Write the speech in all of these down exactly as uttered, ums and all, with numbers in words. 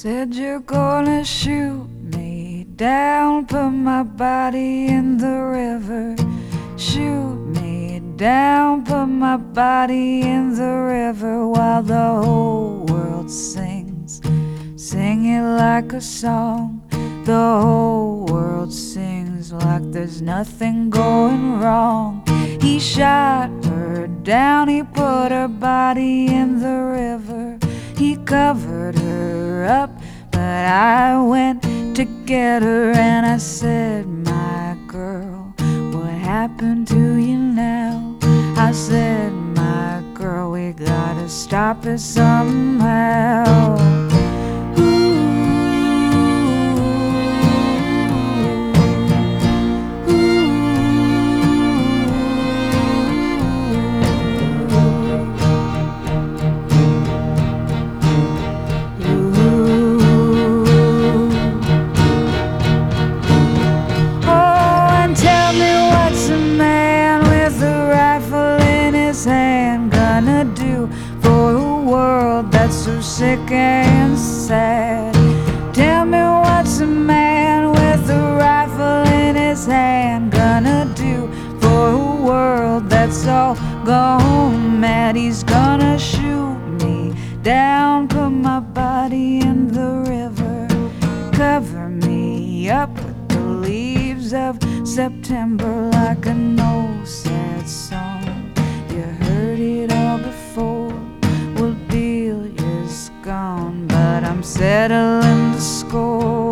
Said you're gonna shoot me down, put my body in the river. Shoot me down, put my body in the river, while the whole world sings. Sing it like a song. The whole world sings like there's nothing going wrong. He shot her down, he put her body in the river. He covered her up, but I went to get her, and I said, my girl, what happened to you now? I said, my girl, we gotta stop it somehow. And gonna do for a world that's so sick and sad? Tell me, what's a man with a rifle in his hand gonna do for a world that's all gone mad? He's gonna shoot me down, put my body in the river, cover me up with the leaves of September like an old sad song. You heard it all before. Well, Bill is gone, but I'm settling the score.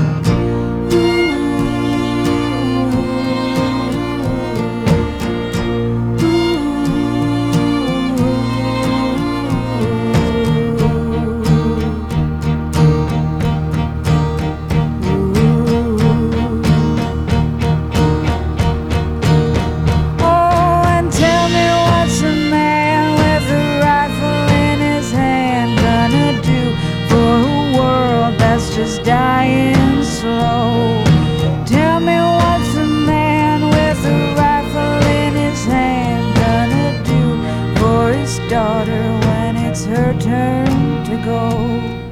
Just dying slow. Tell me, what's a man with a rifle in his hand gonna do for his daughter when it's her turn to go?